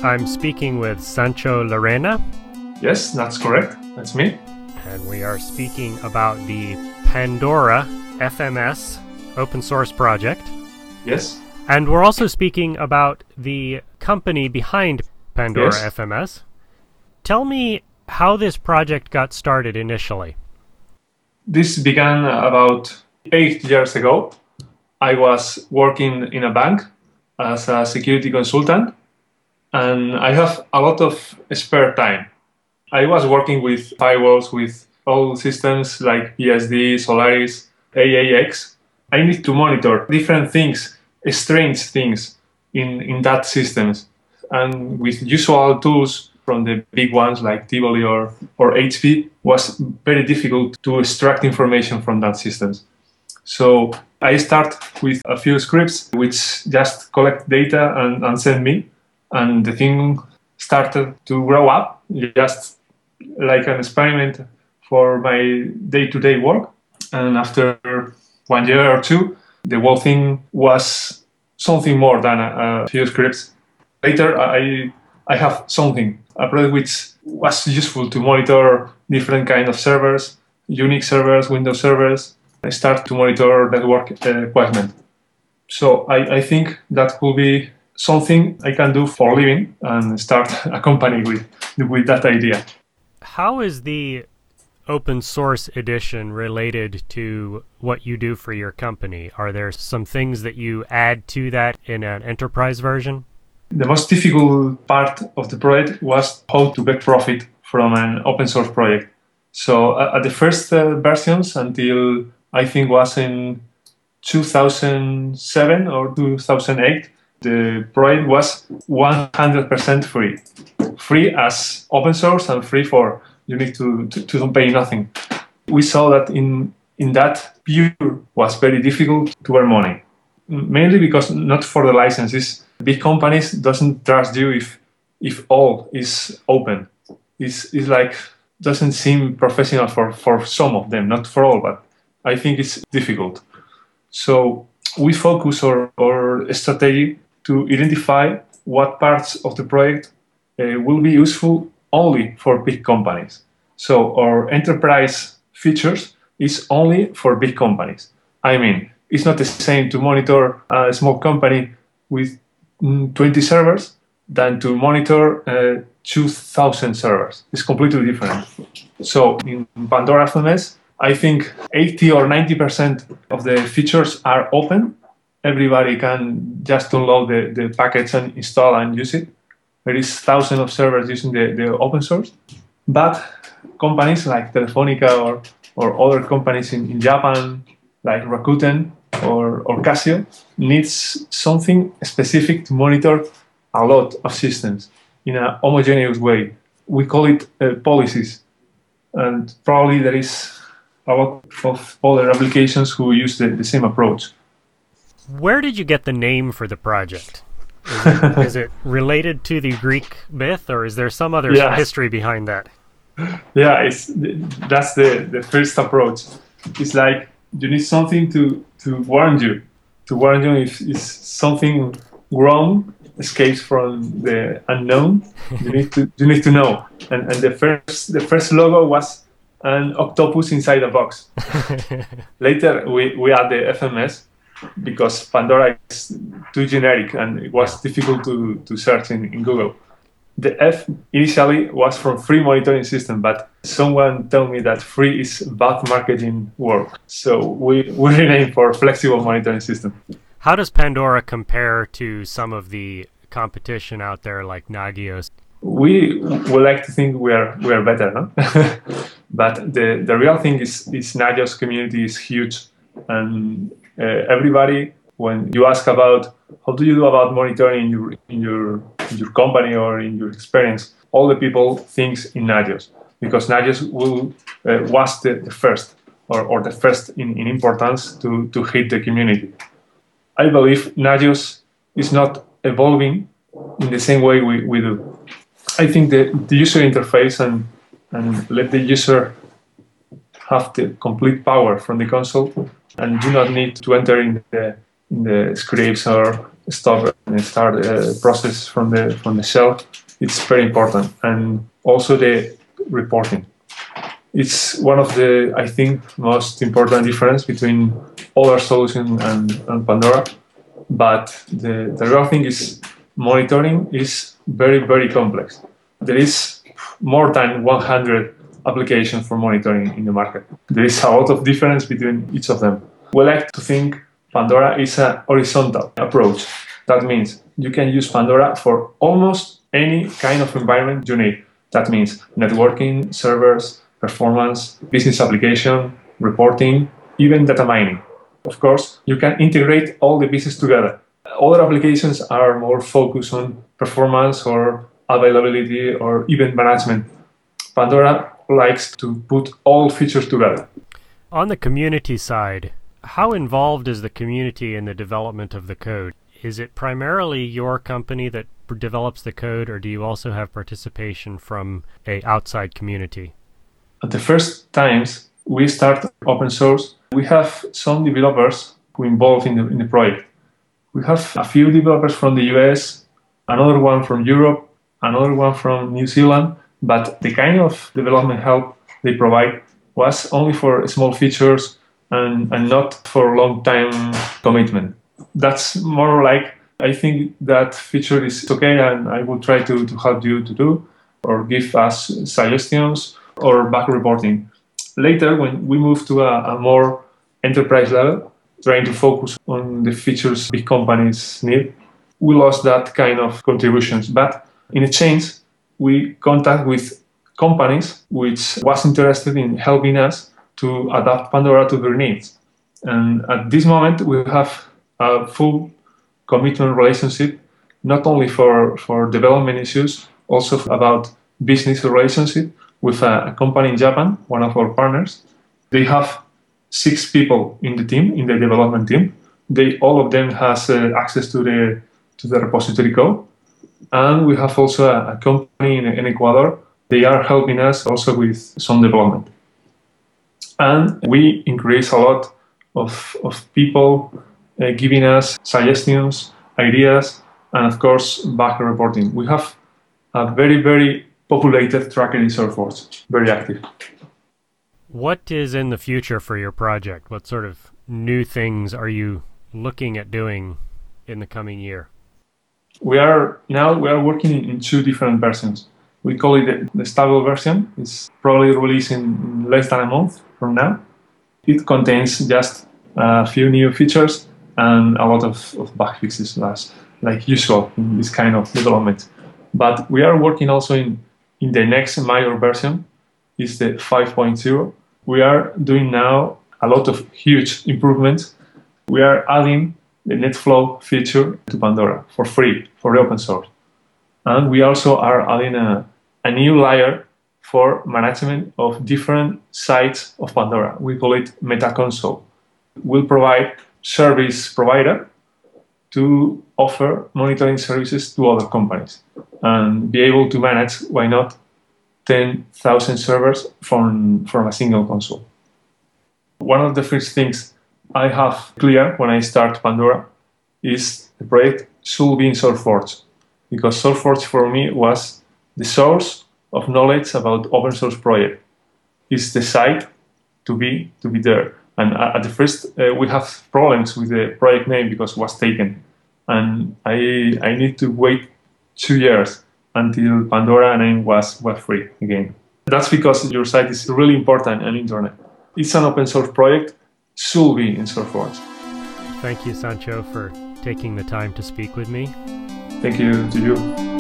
I'm speaking with Sancho Lorena. Yes, that's correct. That's me. And we are speaking about the Pandora FMS open source project. Yes. And we're also speaking about the company behind Pandora Yes. FMS. Tell me how this project got started initially. This began about 8 years ago. I was working in a bank as a security consultant, and I have a lot of spare time. I was working with firewalls, with all systems like PSD, Solaris, AAX. I need to monitor different things, strange things in that systems. And with usual tools from the big ones like Tivoli or HP, was very difficult to extract information from that systems. So I start with a few scripts which just collect data and send me. And the thing started to grow up, just like an experiment for my day-to-day work. And after 1 year or two, the whole thing was something more than a few scripts. Later, I have something, a product which was useful to monitor different kinds of servers, Unix servers, Windows servers. I start to monitor network equipment. So I think that could be something I can do for a living and start a company with that idea. How is the open source edition related to what you do for your company? Are there some things that you add to that in an enterprise version? The most difficult part of the project was how to get profit from an open source project. So at the first versions, until I think was in 2007 or 2008, the project was 100% free. Free as open source and free for you need to don't pay nothing. We saw that in that view was very difficult to earn money. Mainly because not for the licenses. Big companies doesn't trust you if all is open. It's like doesn't seem professional for some of them, not for all, but I think it's difficult. So we focus our strategy to identify what parts of the project will be useful only for big companies. So our enterprise features is only for big companies. I mean, it's not the same to monitor a small company with 20 servers than to monitor 2,000 servers. It's completely different. So in Pandora FMS, I think 80 or 90% of the features are open. Everybody can just download the package and install and use it. There is thousands of servers using the open source. But companies like Telefonica or other companies in Japan, like Rakuten or Casio, needs something specific to monitor a lot of systems in a homogeneous way. We call it policies. And probably there is a lot of other applications who use the same approach. Where did you get the name for the project? Is it related to the Greek myth, or is there some other history behind that? Yeah, that's the first approach. It's like you need something to warn you if something wrong escapes from the unknown. You need to know. And the first logo was an octopus inside a box. Later we add the FMS because Pandora is too generic and it was difficult to search in Google. The F initially was from free monitoring system, but someone told me that free is bad marketing word. So we renamed for flexible monitoring system. How does Pandora compare to some of the competition out there like Nagios? We would like to think we are better, no? But the real thing is Nagios community is huge, and everybody, when you ask about how do you do about monitoring in your company or in your experience, all the people thinks in Nagios, because Nagios was the first or the first in importance to hit the community. I believe Nagios is not evolving in the same way we do. I think the user interface and let the user have the complete power from the console and do not need to enter in the scripts or stop and start a process from the shell. It's very important, and also the reporting. It's one of the, I think, most important difference between other solutions and Pandora. But the real thing is monitoring is very, very complex. There is more than 100 applications for monitoring in the market. There is a lot of difference between each of them. We like to think Pandora is a horizontal approach. That means you can use Pandora for almost any kind of environment you need. That means networking, servers, performance, business application, reporting, even data mining. Of course, you can integrate all the pieces together. Other applications are more focused on performance or availability or event management. Pandora likes to put all features together. On the community side, how involved is the community in the development of the code? Is it primarily your company that develops the code, or do you also have participation from an outside community? At the first times we start open source, we have some developers who involved in the project. We have a few developers from the US, another one from Europe, another one from New Zealand, but the kind of development help they provide was only for small features and not for long-time commitment. That's more like, I think that feature is okay and I will try to help you to do, or give us suggestions or back reporting. Later, when we move to a more enterprise level, trying to focus on the features big companies need, we lost that kind of contributions. But in exchange, we contact with companies which was interested in helping us to adapt Pandora to their needs. And at this moment, we have a full commitment relationship, not only for development issues, also about business relationship with a company in Japan, one of our partners. They have 6 people in the team, in the development team. All of them has access to the repository code. And we have also a company in Ecuador. They are helping us also with some development. And we increase a lot of people giving us suggestions, ideas, and of course, back reporting. We have a very, very populated tracker in Salesforce, very active. What is in the future for your project? What sort of new things are you looking at doing in the coming year? We are working in 2 different versions. We call it the stable version. It's probably released in less than a month from now. It contains just a few new features and a lot of bug fixes, like usual in this kind of development. But we are working also in the next major version, is the 5.0. We are doing now a lot of huge improvements. We are adding the NetFlow feature to Pandora for free, for open source. And we also are adding a new layer for management of different sites of Pandora. We call it Meta Console. We'll provide service provider to offer monitoring services to other companies and be able to manage, why not, 10,000 servers from a single console. One of the first things I have clear when I start Pandora is the project should be in SourceForge, because SourceForge for me was the source of knowledge about open source project. It's the site to be there. And at the first, we have problems with the project name because it was taken. And I need to wait 2 years until Pandora name was free again. That's because your site is really important on internet. It's an open source project, should be in SourceForge. Thank you, Sancho, for taking the time to speak with me. Thank you to you.